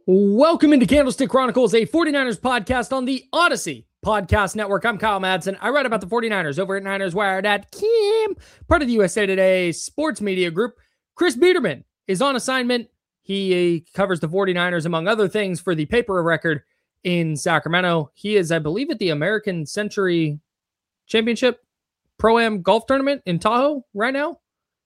Welcome into Candlestick Chronicles, a 49ers podcast on the Odyssey Podcast Network. I'm Kyle Madsen. I write about the 49ers over at NinersWire.com, part of the USA Today Sports Media Group. Chris Biederman is on assignment. He covers the 49ers, among other things, for the Paper Record in Sacramento. He is, I believe, at the American Century Championship Pro-Am Golf Tournament in Tahoe right now.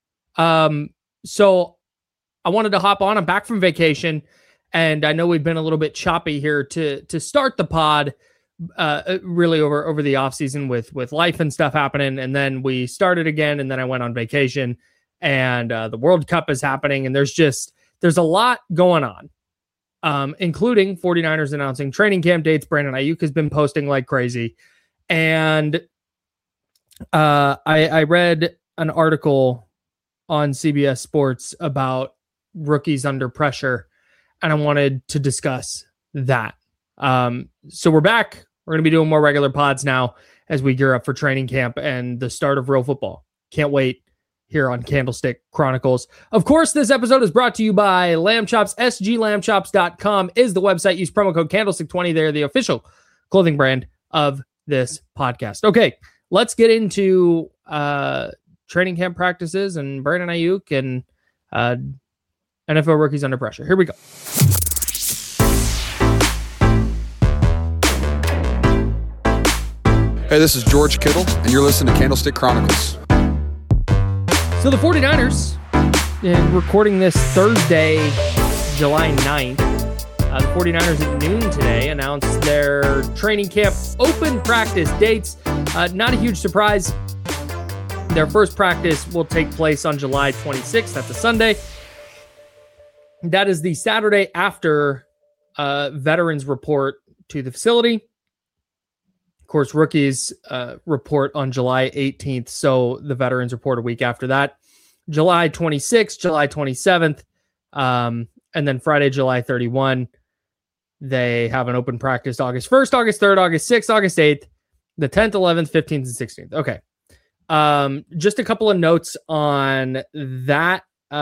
So I wanted to hop on. I'm back from vacation. And I know we've been a little bit choppy here to start the pod, really over the offseason with life and stuff happening. And then we started again, and then I went on vacation, and the World Cup is happening. And there's a lot going on, including 49ers announcing training camp dates. Brandon Ayuk has been posting like crazy. And I read an article on CBS Sports about rookies under pressure, and I wanted to discuss that. So we're back. We're going to be doing more regular pods now as we gear up for training camp and the start of real football. Can't wait here on Candlestick Chronicles. Of course, this episode is brought to you by Lamb Chops. SGLambchops.com is the website. Use promo code Candlestick20. They're the official clothing brand of this podcast. Okay, let's get into training camp practices and Brandon Ayuk and NFL rookies under pressure. Here we go. Hey, this is George Kittle, and you're listening to Candlestick Chronicles. So the 49ers, in recording this Thursday, July 9th, the 49ers at noon today announced their training camp open practice dates. Not a huge surprise. Their first practice will take place on July 26th. That's a Sunday. That is the Saturday after veterans report to the facility. Of course, rookies report on July 18th, so the veterans report a week after that. July 26th, July 27th, and then Friday, July 31, they have an open practice August 1st, August 3rd, August 6th, August 8th, the 10th, 11th, 15th, and 16th. Okay. Just a couple of notes on that.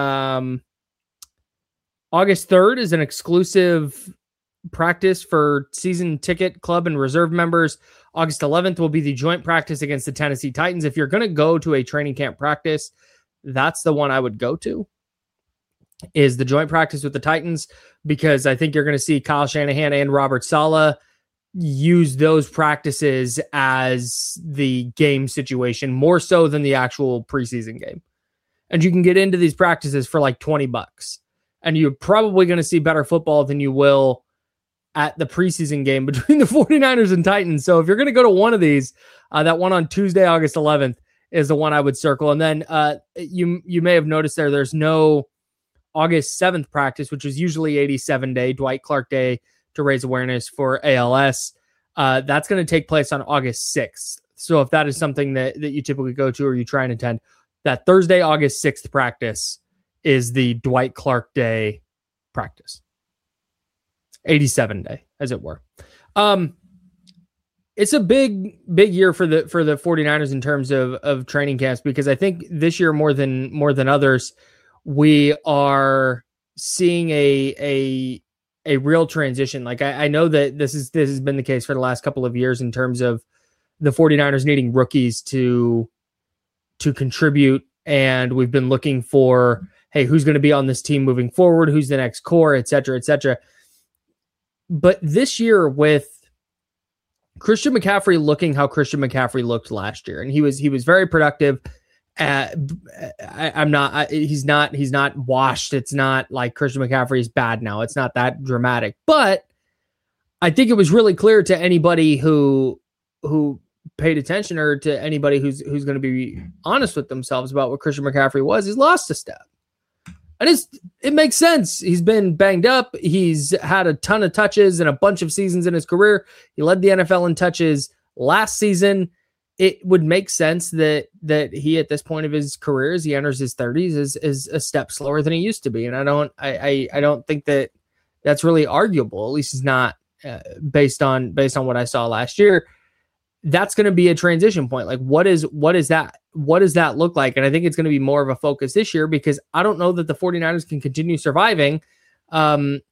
August 3rd is an exclusive practice for season ticket club and reserve members. August 11th will be the joint practice against the Tennessee Titans. If you're going to go to a training camp practice, that's the one I would go to, is the joint practice with the Titans, because I think you're going to see Kyle Shanahan and Robert Saleh use those practices as the game situation more so than the actual preseason game. And you can get into these practices for like $20. And you're probably going to see better football than you will at the preseason game between the 49ers and Titans. So if you're going to go to one of these, that one on Tuesday, August 11th is the one I would circle. And then you may have noticed there's no August 7th practice, which is usually 87 Day, Dwight Clark Day, to raise awareness for ALS. That's going to take place on August 6th. So if that is something that you typically go to or you try and attend, that Thursday, August 6th practice is the Dwight Clark Day practice. 87 Day, as it were. It's a big year for the 49ers in terms of training camps, because I think this year more than others, we are seeing a real transition. Like I know that this has been the case for the last couple of years in terms of the 49ers needing rookies to contribute, and we've been looking for, hey, who's going to be on this team moving forward? Who's the next core, et cetera, et cetera. But this year, with Christian McCaffrey looking how Christian McCaffrey looked last year, and he was very productive. He's not washed. It's not like Christian McCaffrey is bad now. It's not that dramatic. But I think it was really clear to anybody who paid attention, or to anybody who's going to be honest with themselves about what Christian McCaffrey was, he's lost a step. And it makes sense. He's been banged up. He's had a ton of touches and a bunch of seasons in his career. He led the NFL in touches last season. It would make sense that he, at this point of his career, as he enters his 30s, is a step slower than he used to be. And I don't think that that's really arguable. At least it's not based on what I saw last year. That's going to be a transition point. Like, what is that? What does that look like? And I think it's going to be more of a focus this year, because I don't know that the 49ers can continue surviving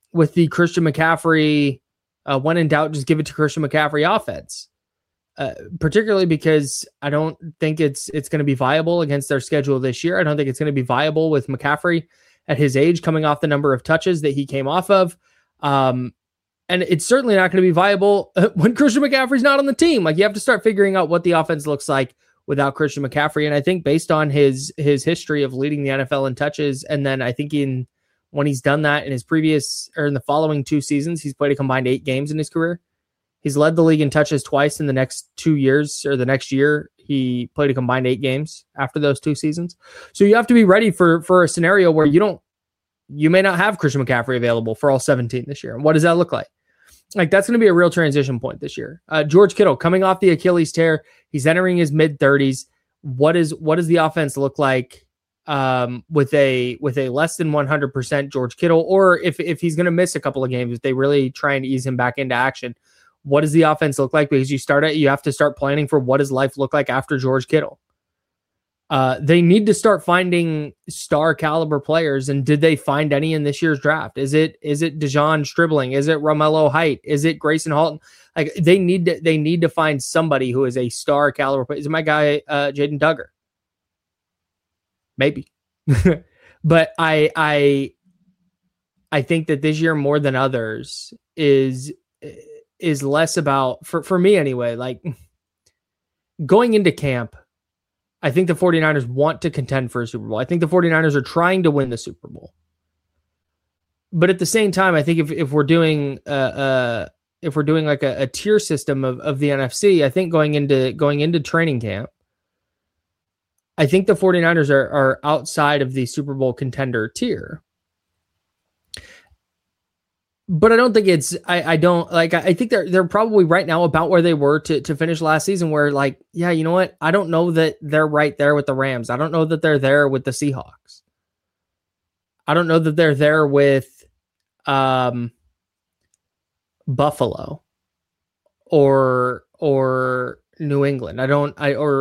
with the Christian McCaffrey, when in doubt, just give it to Christian McCaffrey offense. Particularly because I don't think it's going to be viable against their schedule this year. I don't think it's going to be viable with McCaffrey at his age, coming off the number of touches that he came off of. And it's certainly not going to be viable when Christian McCaffrey's not on the team. Like, you have to start figuring out what the offense looks like without Christian McCaffrey. And I think based on his history of leading the NFL in touches, and then I think when he's done that in his previous, or in the following 2 seasons, he's played a combined 8 games in his career. He's led the league in touches twice in the next 2 years, or the next year. He played a combined 8 games after those 2 seasons. So you have to be ready for a scenario where you may not have Christian McCaffrey available for all 17 this year. And what does that look like? Like, that's going to be a real transition point this year. George Kittle coming off the Achilles tear. He's entering his mid-30s. What does the offense look like with a less than 100% George Kittle? Or if he's going to miss a couple of games, if they really try and ease him back into action, what does the offense look like? Because you have to start planning for what does life look like after George Kittle. They need to start finding star caliber players. And did they find any in this year's draft? Is it Dejon Stribling? Is it Romello Height? Is it Grayson Halton? Like, they need to find somebody who is a star caliber player. Is it my guy, Jaden Duggar? Maybe. But I think that this year more than others is less about, for me anyway, like, going into camp, I think the 49ers want to contend for a Super Bowl. I think the 49ers are trying to win the Super Bowl. But at the same time, I think if we're doing like a tier system of the NFC, I think going into training camp, I think the 49ers are outside of the Super Bowl contender tier. But I don't think I think they're probably right now about where they were to finish last season, where, like, yeah, you know what? I don't know that they're right there with the Rams. I don't know that they're there with the Seahawks. I don't know that they're there with Buffalo or New England. I don't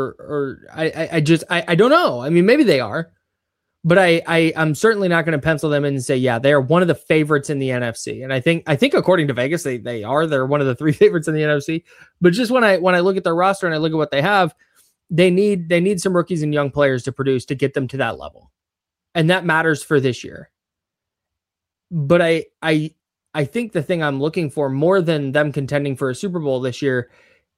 know. I mean, maybe they are. But I'm certainly not going to pencil them in and say, yeah, they are one of the favorites in the NFC. And I think according to Vegas, they are. They're one of the 3 favorites in the NFC. But just when I look at their roster and I look at what they have, they need some rookies and young players to produce to get them to that level. And that matters for this year. But I think the thing I'm looking for more than them contending for a Super Bowl this year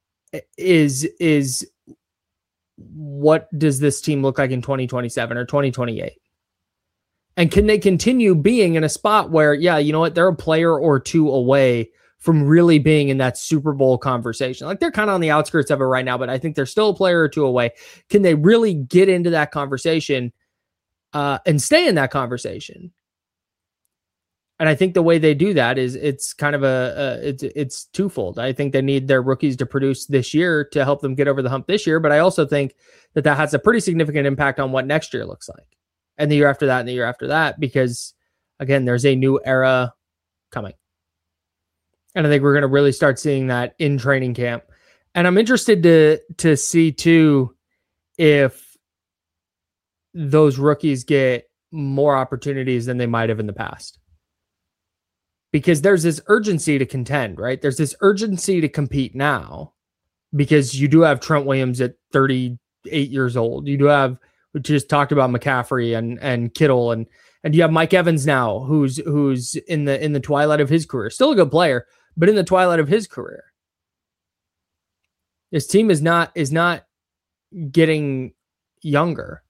is what does this team look like in 2027 or 2028? And can they continue being in a spot where, yeah, you know what, they're a player or 2 away from really being in that Super Bowl conversation? Like, they're kind of on the outskirts of it right now, but I think they're still a player or 2 away. Can they really get into that conversation and stay in that conversation? And I think the way they do that is it's kind of it's twofold. I think they need their rookies to produce this year to help them get over the hump this year. But I also think that has a pretty significant impact on what next year looks like, and the year after that, and the year after that, because, again, there's a new era coming. And I think we're going to really start seeing that in training camp. And I'm interested to see too, if those rookies get more opportunities than they might have in the past. Because there's this urgency to contend, right? There's this urgency to compete now, because you do have Trent Williams at 38 years old. You do have, we just talked about McCaffrey and Kittle, and you have Mike Evans now, who's in the twilight of his career. Still a good player, but in the twilight of his career. This team is not getting younger.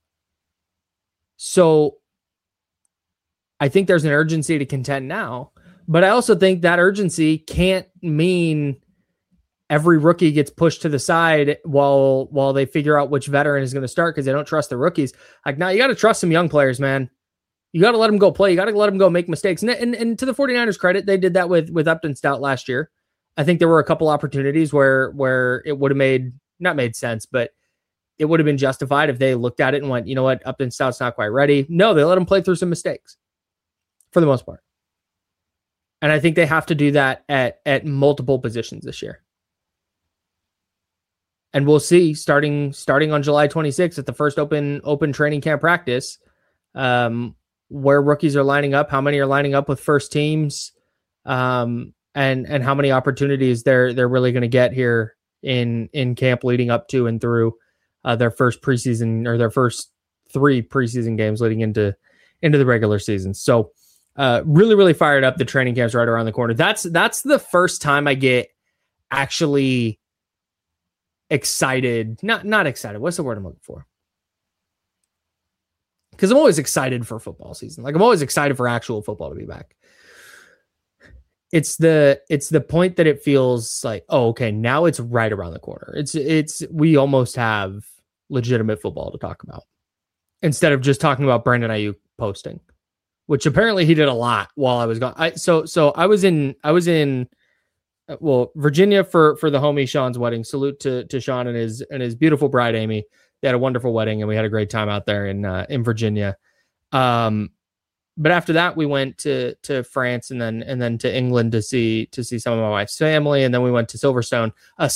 So I think there's an urgency to contend now. But I also think that urgency can't mean every rookie gets pushed to the side while they figure out which veteran is going to start, because they don't trust the rookies. Like, now you got to trust some young players, man. You got to let them go play. You got to let them go make mistakes. And to the 49ers credit, they did that with Upton Stout last year. I think there were a couple opportunities where it would have not made sense, but it would have been justified if they looked at it and went, you know what, Upton Stout's not quite ready. No, they let him play through some mistakes for the most part. And I think they have to do that at multiple positions this year. And we'll see starting on July 26th at the first open training camp practice, where rookies are lining up, how many are lining up with first teams, and how many opportunities they're really going to get here in camp leading up to and through their first preseason or their first 3 preseason games leading into the regular season. So really, really fired up. The training camp's right around the corner. That's the first time I get actually excited. Not excited. What's the word I'm looking for? Because I'm always excited for football season. Like I'm always excited for actual football to be back. It's the point that it feels like, oh, okay, now it's right around the corner. We almost have legitimate football to talk about instead of just talking about Brandon Ayuk posting, which apparently he did a lot while I was gone. So I was in Virginia for the homie Sean's wedding. Salute to Sean and his beautiful bride Amy. They had a wonderful wedding and we had a great time out there in Virginia. But after that, we went to France and then to England to see some of my wife's family, and then we went to Silverstone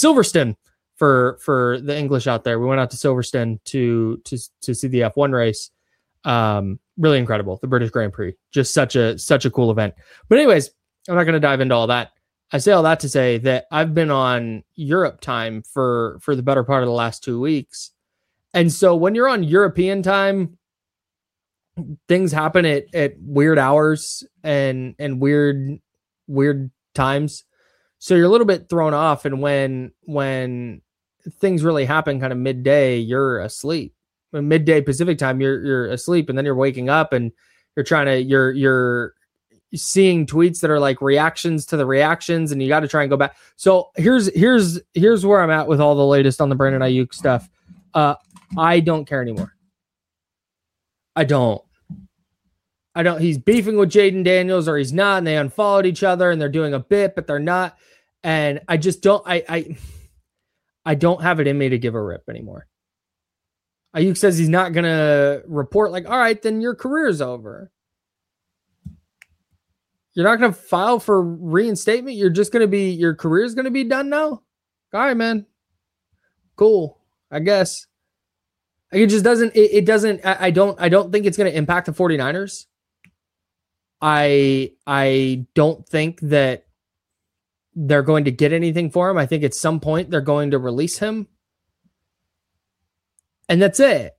for the English out there. We went out to Silverstone to see the F1 race. Really incredible, the British Grand Prix, just such a cool event. But anyways, I'm not going to dive into all that. I say all that to say that I've been on Europe time for the better part of the last 2 weeks, and so when you're on European time, things happen at weird hours and weird times. So you're a little bit thrown off. And when things really happen kind of midday, you're asleep. When midday Pacific time, you're asleep, and then you're waking up and you're seeing tweets that are like reactions to the reactions, and you got to try and go back. So here's where I'm at with all the latest on the Brandon Ayuk stuff. I don't care anymore. I don't. He's beefing with Jaden Daniels or he's not, and they unfollowed each other and they're doing a bit, but they're not. And I just don't, I don't have it in me to give a rip anymore. Ayuk says he's not going to report. Like, all right, then your career's over. You're not going to file for reinstatement. You're just going to your career's going to be done now. All right, man. Cool. I guess. It just doesn't, it doesn't, I don't think it's going to impact the 49ers. I don't think that they're going to get anything for him. I think at some point they're going to release him. And that's it.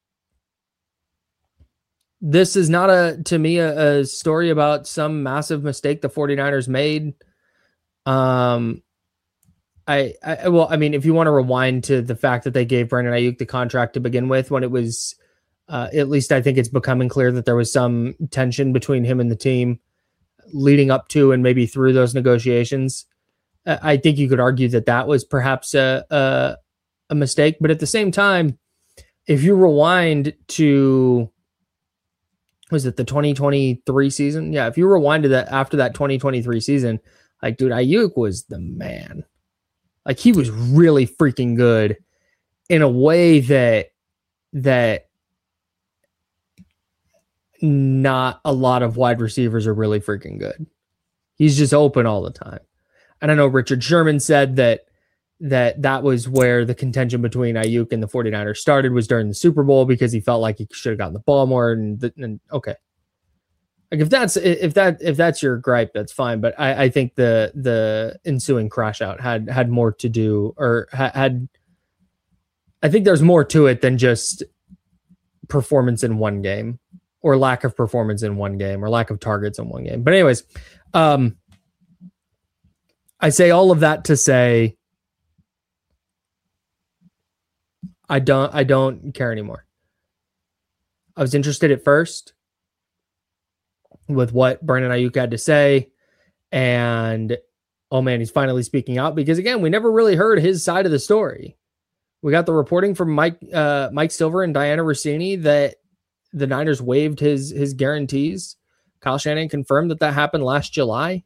This is not to me a story about some massive mistake the 49ers made. I mean, if you want to rewind to the fact that they gave Brandon Ayuk the contract to begin with, when it was, at least I think it's becoming clear that there was some tension between him and the team leading up to and maybe through those negotiations. I think you could argue that was perhaps a mistake, but at the same time, if you rewind to, was it the 2023 season? Yeah, if you rewind to that after that 2023 season, like, dude, Ayuk was the man. Like, he was really freaking good in a way that not a lot of wide receivers are really freaking good. He's just open all the time. And I know Richard Sherman said that was where the contention between Ayuk and the 49ers started, was during the Super Bowl, because he felt like he should have gotten the ball more. And okay. Like, if that's your gripe, that's fine. But I think the ensuing crash out had more to do, or had I think there's more to it than just performance in one game, or lack of performance in one game, or lack of targets in one game. But anyways, I say all of that to say I don't care anymore. I was interested at first with what Brandon Ayuk had to say, and oh man, he's finally speaking out, because again, we never really heard his side of the story. We got the reporting from Mike Silver and Diana Rossini that the Niners waived his guarantees. Kyle Shanahan confirmed that happened last July.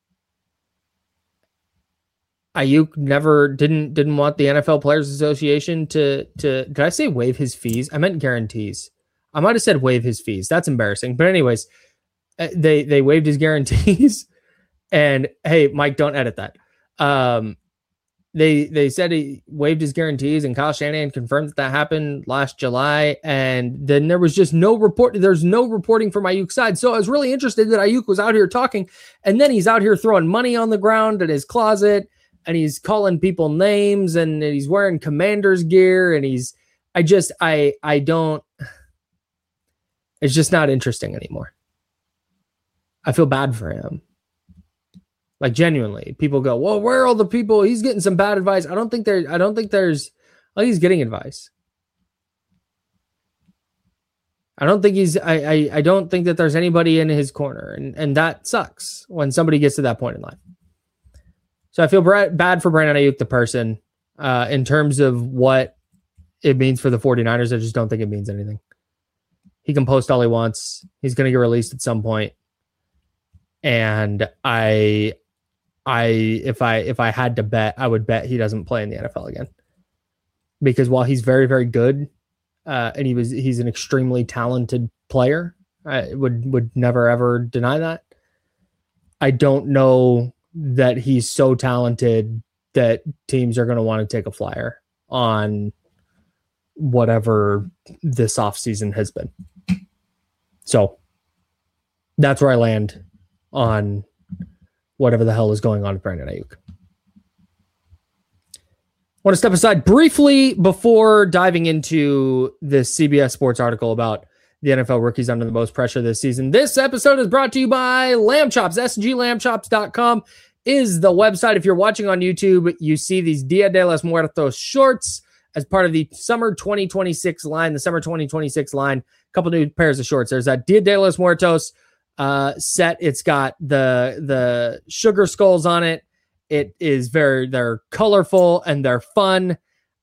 Ayuk didn't want the NFL Players Association to did I say waive his fees? I meant guarantees. I might have said waive his fees. That's embarrassing. But anyways, they waived his guarantees, and hey, Mike, don't edit that. They said he waived his guarantees, and Kyle Shanahan confirmed that happened last July. And then there was just no report. There's no reporting from Aiyuk's side. So I was really interested that Aiyuk was out here talking, and then he's out here throwing money on the ground in his closet, and he's calling people names, and he's wearing Commander's gear, and I don't. It's just not interesting anymore. I feel bad for him. Like, genuinely, people go, well, where are all the people? He's getting some bad advice. I think he's getting advice. I don't think that there's anybody in his corner. And that sucks when somebody gets to that point in life. So I feel bad for Brandon Aiyuk, the person, in terms of what it means for the 49ers. I just don't think it means anything. He can post all he wants. He's going to get released at some point. And if I had to bet, I would bet he doesn't play in the NFL again, because while he's very, very good, and he's an extremely talented player, I would never ever deny that. I don't know that he's so talented that teams are going to want to take a flyer on whatever this offseason has been. So that's where I land on whatever the hell is going on with Brandon Aiyuk. I want to step aside briefly before diving into this CBS Sports article about the NFL rookies under the most pressure this season. This episode is brought to you by Lamb Chops. SGLambchops.com is the website. If you're watching on YouTube, you see these Dia de los Muertos shorts as part of the summer 2026 line. The summer 2026 line, a couple new pairs of shorts. There's that Dia de los Muertos set. It's got the sugar skulls on it. They're colorful and they're fun.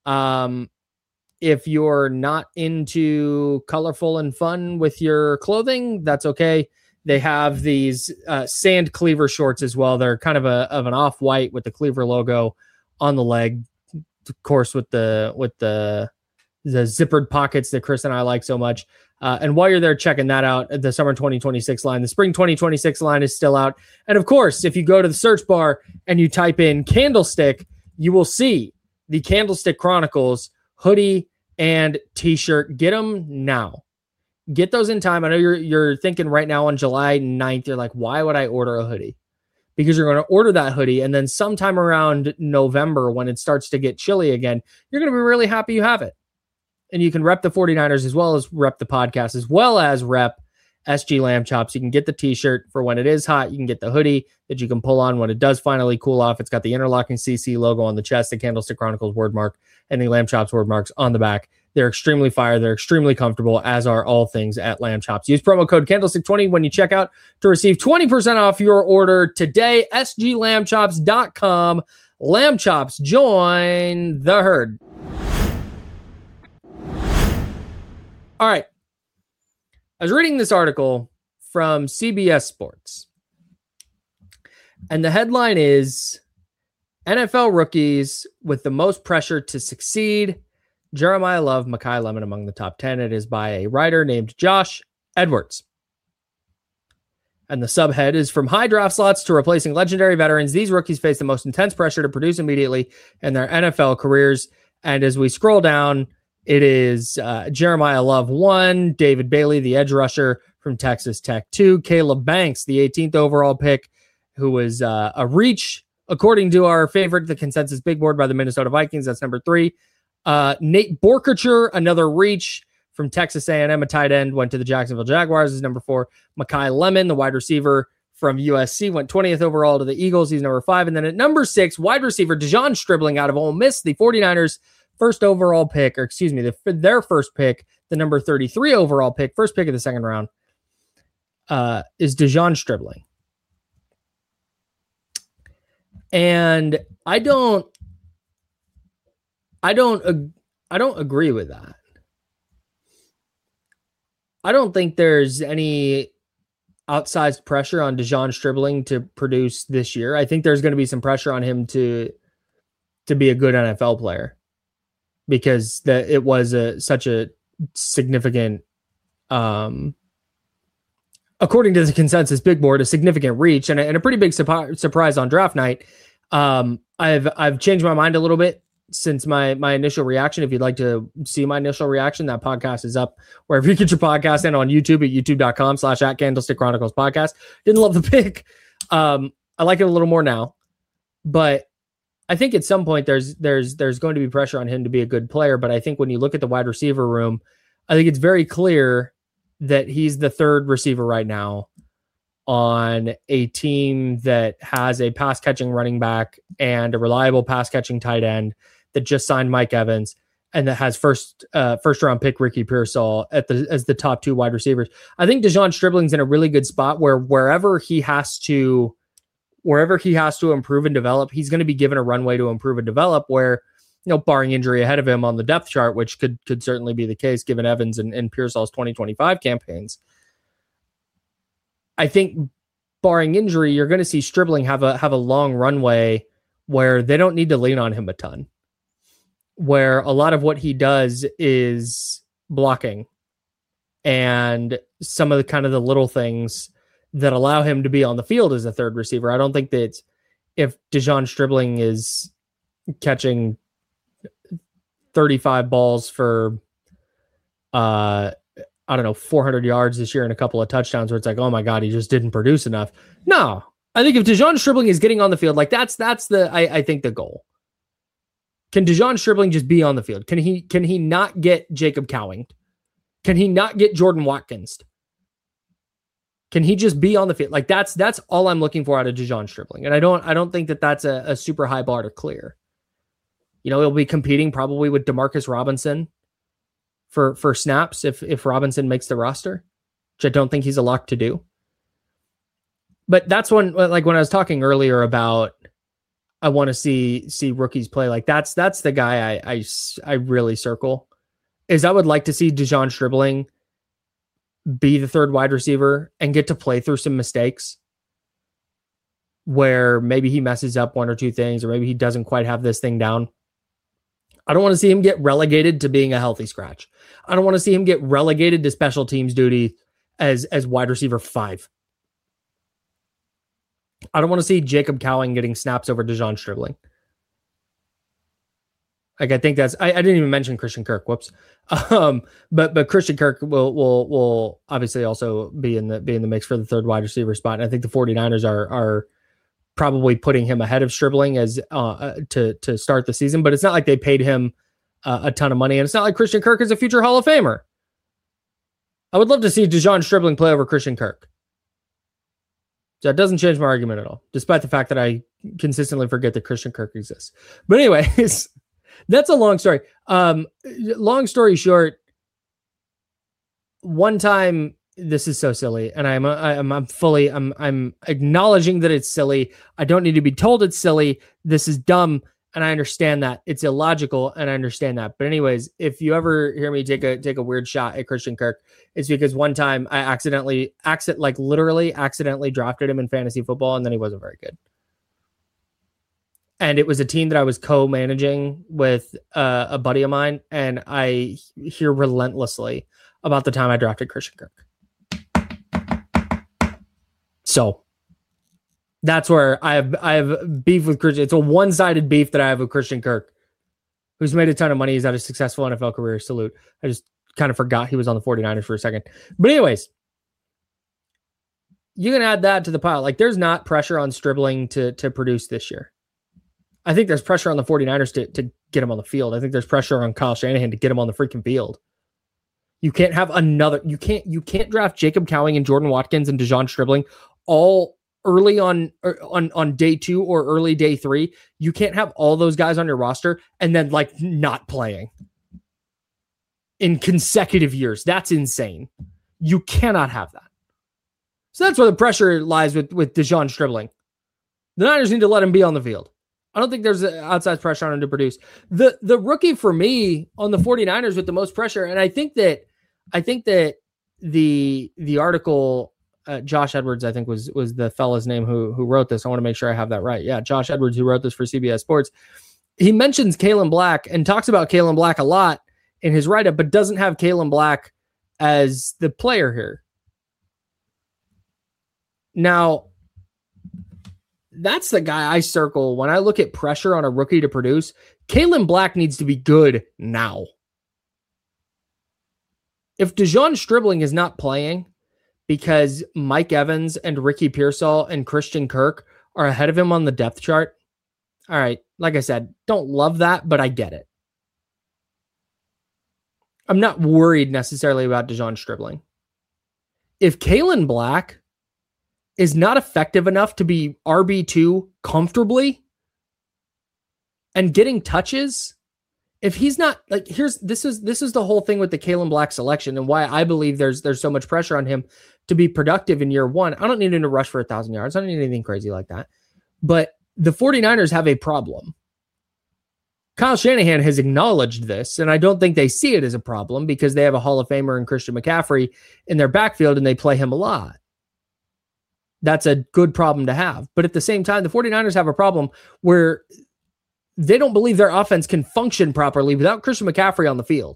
If you're not into colorful and fun with your clothing, that's okay. They have these sand cleaver shorts as well. They're kind of an off-white with the cleaver logo on the leg, of course, with the zippered pockets that Chris and I like so much. And while you're there checking that out, the summer 2026 line, the spring 2026 line is still out. And of course, if you go to the search bar and you type in Candlestick, you will see the Candlestick Chronicles hoodie and t-shirt. Get them now. Get those in time. I know you're thinking right now on July 9th, you're like, why would I order a hoodie? Because you're going to order that hoodie, and then sometime around November, when it starts to get chilly again, you're going to be really happy you have it. And you can rep the 49ers as well as rep the podcast, as well as rep SG Lamb Chops. You can get the t-shirt for when it is hot. You can get the hoodie that you can pull on when it does finally cool off. It's got the interlocking CC logo on the chest, the Candlestick Chronicles word mark, and the Lamb Chops word marks on the back. They're extremely fire. They're extremely comfortable, as are all things at Lamb Chops. Use promo code Candlestick20 when you check out to receive 20% off your order today. SGLambchops.com. Lamb Chops, join the herd. All right. I was reading this article from CBS Sports, and the headline is NFL rookies with the most pressure to succeed. Jeremiah Love, Mekhi Lemon among the top 10. It is by a writer named Josh Edwards. And the subhead is, from high draft slots to replacing legendary veterans, these rookies face the most intense pressure to produce immediately in their NFL careers. And as we scroll down, it is Jeremiah Love 1, David Bailey, the edge rusher from Texas Tech 2, Caleb Banks, the 18th overall pick, who was a reach, according to our favorite, the consensus big board by the Minnesota Vikings. That's number 3. Nate Borkacher, another reach from Texas A&M, a tight end, went to the Jacksonville Jaguars, is number 4. Mekhi Lemon, the wide receiver from USC, went 20th overall to the Eagles. He's number 5. And then at number 6, wide receiver Dejon Stribling out of Ole Miss, the 49ers first overall pick, or excuse me, their first pick, the number 33 overall pick, first pick of the second round, is Dejon Stribling. And I don't agree with that. I don't think there's any outsized pressure on Dejon Stribling to produce this year. I think there's going to be some pressure on him to be a good NFL player, because it was such a significant, according to the consensus big board, a significant reach and a pretty big surprise on draft night. I I've changed my mind a little bit since my initial reaction. If you'd like to see my initial reaction, that podcast is up wherever you get your podcast and on YouTube at youtube.com/@Candlestick Chronicles podcast. Didn't love the pick. I like it a little more now, but I think at some point there's going to be pressure on him to be a good player. But I think when you look at the wide receiver room, I think it's very clear that he's the third receiver right now on a team that has a pass catching running back and a reliable pass catching tight end that just signed Mike Evans and that has first round pick Ricky Pearsall as the top two wide receivers. I think Dejon Stribling's in a really good spot where wherever he has to improve and develop, he's going to be given a runway to improve and develop where, barring injury ahead of him on the depth chart, which could certainly be the case given Evans and Pearsall's 2025 campaigns. I think barring injury, you're going to see Stribling have a long runway where they don't need to lean on him a ton, where a lot of what he does is blocking and some of the kind of the little things that allow him to be on the field as a third receiver. I don't think that if Dejon Stribling is catching 35 balls for, 400 yards this year and a couple of touchdowns where it's like, oh my God, he just didn't produce enough. No, I think if Dejon Stribling is getting on the field, like that's I think the goal. Can Dejon Stribling just be on the field? Can he not get Jacob Cowing? Can he not get Jordan Watkins? Can he just be on the field? Like that's all I'm looking for out of Dejon Stribling. And I don't think that that's a super high bar to clear. He'll be competing probably with DeMarcus Robinson for snaps if Robinson makes the roster, which I don't think he's a lock to do. But that's when I was talking earlier about I want to see rookies play. Like that's the guy I really circle is I would like to see Dejon Stribling be the third wide receiver and get to play through some mistakes where maybe he messes up one or two things, or maybe he doesn't quite have this thing down. I don't want to see him get relegated to being a healthy scratch. I don't want to see him get relegated to special teams duty as wide receiver 5. I don't want to see Jacob Cowing getting snaps over Dejon Stribling. Like I think that's I didn't even mention Christian Kirk. Whoops. But Christian Kirk will obviously also be in the mix for the third wide receiver spot. And I think the 49ers are probably putting him ahead of Stribling as to start the season, but it's not like they paid him a ton of money, and it's not like Christian Kirk is a future Hall of Famer. I would love to see Dejon Stribling play over Christian Kirk. So that doesn't change my argument at all, despite the fact that I consistently forget that Christian Kirk exists. But anyways, that's a long story. Long story short, one time, this is so silly, and I'm acknowledging that it's silly. I don't need to be told it's silly. This is dumb, and I understand that it's illogical, and I understand that. But anyways, if you ever hear me take a weird shot at Christian Kirk, it's because one time I literally accidentally drafted him in fantasy football, and then he wasn't very good. And it was a team that I was co-managing with a buddy of mine, and I hear relentlessly about the time I drafted Christian Kirk. So that's where I have beef with Christian. It's a one-sided beef that I have with Christian Kirk, who's made a ton of money. He's had a successful NFL career. Salute. I just kind of forgot he was on the 49ers for a second. But anyways, you can add that to the pile. Like there's not pressure on Stribling to produce this year. I think there's pressure on the 49ers to get him on the field. I think there's pressure on Kyle Shanahan to get him on the freaking field. You can't have you can't draft Jacob Cowing and Jordan Watkins and Dejon Stribling all early on day 2 or early day 3. You can't have all those guys on your roster and then not playing in consecutive years. That's insane. You cannot have that. So that's where the pressure lies with Dejon Stribling. The Niners need to let him be on the field. I don't think there's outside pressure on him to produce. The rookie for me on the 49ers with the most pressure, and I think that the article, Josh Edwards, I think was the fella's name who wrote this. I want to make sure I have that right. Yeah, Josh Edwards, who wrote this for CBS Sports. He mentions Kalen Black and talks about Kalen Black a lot in his write-up, but doesn't have Kalen Black as the player here. Now, that's the guy I circle when I look at pressure on a rookie to produce. Kalen Black needs to be good now. If DeJon Stribling is not playing because Mike Evans and Ricky Pearsall and Christian Kirk are ahead of him on the depth chart, all right, like I said, don't love that, but I get it. I'm not worried necessarily about DeJon Stribling. If Kalen Black is not effective enough to be RB2 comfortably and getting touches, if he's not like, this is the whole thing with the Kalen Black selection and why I believe there's so much pressure on him to be productive in year one. I don't need him to rush for 1,000 yards. I don't need anything crazy like that. But the 49ers have a problem. Kyle Shanahan has acknowledged this, and I don't think they see it as a problem because they have a Hall of Famer in Christian McCaffrey in their backfield and they play him a lot. That's a good problem to have. But at the same time, the 49ers have a problem where they don't believe their offense can function properly without Christian McCaffrey on the field.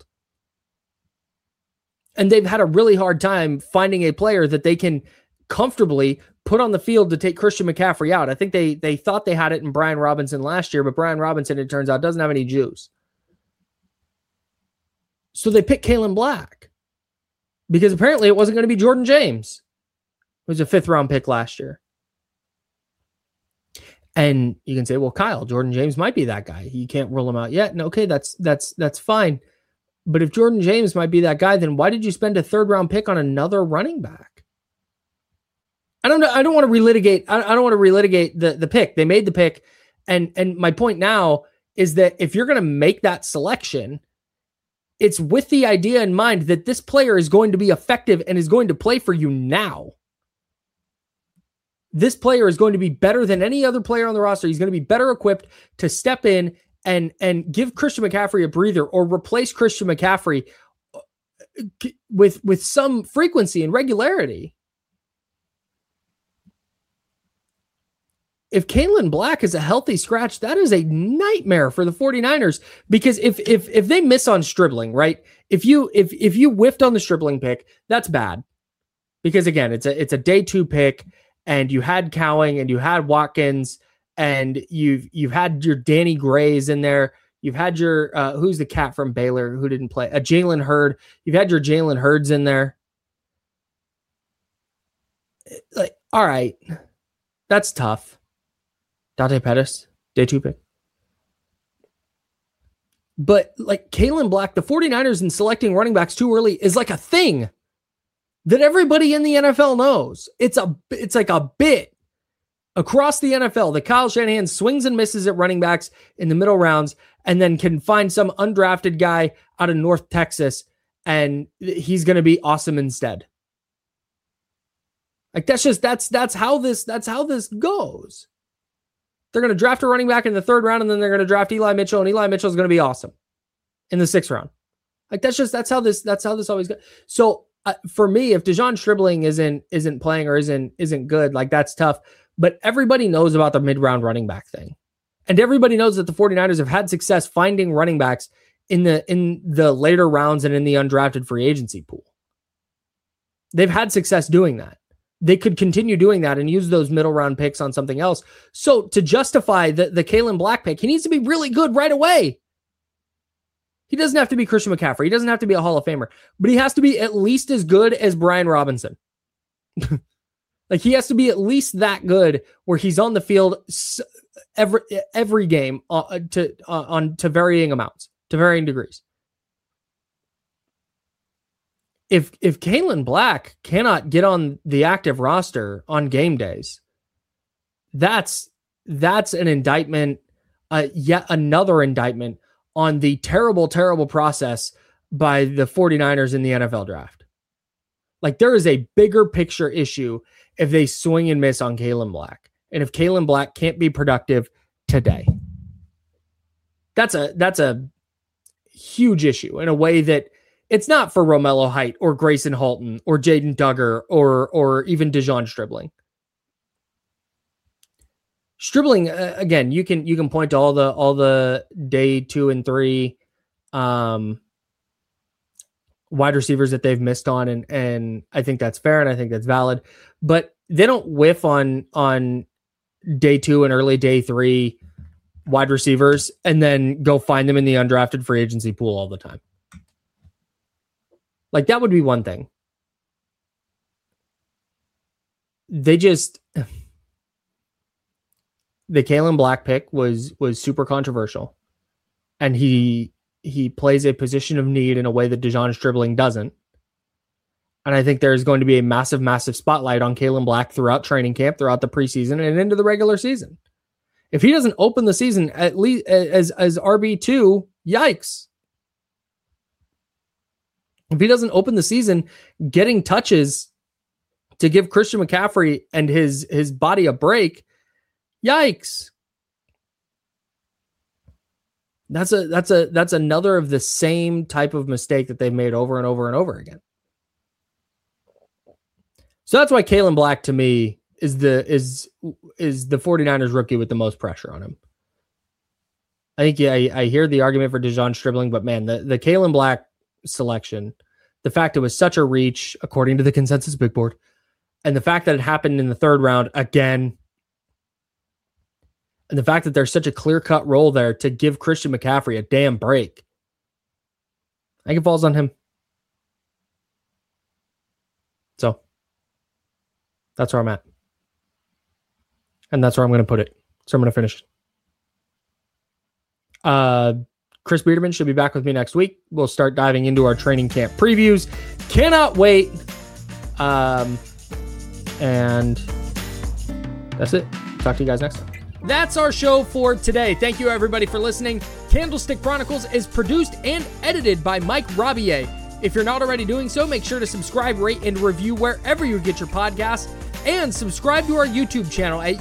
And they've had a really hard time finding a player that they can comfortably put on the field to take Christian McCaffrey out. I think they thought they had it in Brian Robinson last year, but Brian Robinson, it turns out, doesn't have any juice. So they picked Kalen Black because apparently it wasn't going to be Jordan James, who was a 5th-round pick last year. And you can say, well, Kyle, Jordan James might be that guy. You can't rule him out yet. And okay, that's fine. But if Jordan James might be that guy, then why did you spend a 3rd-round pick on another running back? I don't know. I don't want to relitigate. I don't want to relitigate the pick. They made the pick. And my point now is that if you're going to make that selection, it's with the idea in mind that this player is going to be effective and is going to play for you now. This player is going to be better than any other player on the roster. He's going to be better equipped to step in and give Christian McCaffrey a breather or replace Christian McCaffrey with some frequency and regularity. If Kalen Black is a healthy scratch, that is a nightmare for the 49ers because if they miss on Stribling, right? If you whiffed on the Stribling pick, that's bad. Because again, it's a day 2 pick and you had Cowing and you had Watkins and you've had your Danny Grays in there. You've had your who's the cat from Baylor who didn't play? Jalen Hurd. You've had your Jalen Hurds in there. Like, all right, that's tough. Dante Pettis, day 2 pick. But like Kalen Black, the 49ers in selecting running backs too early is like a thing that everybody in the NFL knows. It's like a bit across the NFL that Kyle Shanahan swings and misses at running backs in the middle rounds and then can find some undrafted guy out of North Texas and he's going to be awesome instead. Like that's how this goes. They're going to draft a running back in the 3rd round, and then they're going to draft Eli Mitchell, and Eli Mitchell is going to be awesome in the 6th round. Like that's how this always goes. So for me, if DeJon Stribling isn't playing or isn't good, like that's tough. But everybody knows about the mid-round running back thing, and everybody knows that the 49ers have had success finding running backs in the later rounds and in the undrafted free agency pool. They've had success doing that. They could continue doing that and use those middle round picks on something else. So to justify the Kalen Black pick, he needs to be really good right away. He doesn't have to be Christian McCaffrey. He doesn't have to be a Hall of Famer, but he has to be at least as good as Brian Robinson. Like he has to be at least that good where he's on the field every game to varying amounts, to varying degrees. If Kalen Black cannot get on the active roster on game days, that's an indictment, yet another indictment on the terrible, terrible process by the 49ers in the NFL draft. Like there is a bigger picture issue if they swing and miss on Kalen Black. And if Kalen Black can't be productive today, that's a huge issue in a way that it's not for Romello Height or Grayson Halton or Jaden Duggar or even DeJon Stribling. Stribling, again, you can point to all the day 2 and 3 wide receivers that they've missed on, and I think that's fair and I think that's valid. But they don't whiff on day 2 and early day 3 wide receivers and then go find them in the undrafted free agency pool all the time. Like, that would be one thing. The Kalen Black pick was super controversial, and he plays a position of need in a way that Dejon Stribling doesn't. And I think there's going to be a massive, massive spotlight on Kalen Black throughout training camp, throughout the preseason, and into the regular season. If he doesn't open the season at least as RB2, yikes. If he doesn't open the season getting touches to give Christian McCaffrey and his body a break, yikes. That's another of the same type of mistake that they've made over and over and over again. So that's why Kalen Black to me is the 49ers rookie with the most pressure on him. I think I hear the argument for Dejon Stribling, but man, the Kalen Black selection, the fact it was such a reach according to the consensus big board, and the fact that it happened in the 3rd round again, and the fact that there's such a clear-cut role there to give Christian McCaffrey a damn break, I think it falls on him. So that's where I'm at. And that's where I'm going to put it. So I'm going to finish. Chris Biederman should be back with me next week. We'll start diving into our training camp previews. Cannot wait. And that's it. Talk to you guys next time. That's our show for today. Thank you, everybody, for listening. Candlestick Chronicles is produced and edited by Mike Rabier. If you're not already doing so, make sure to subscribe, rate, and review wherever you get your podcasts. And subscribe to our YouTube channel at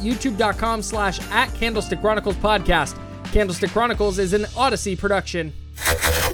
youtube.com/@Candlestick Chronicles Podcast. Candlestick Chronicles is an Odyssey production.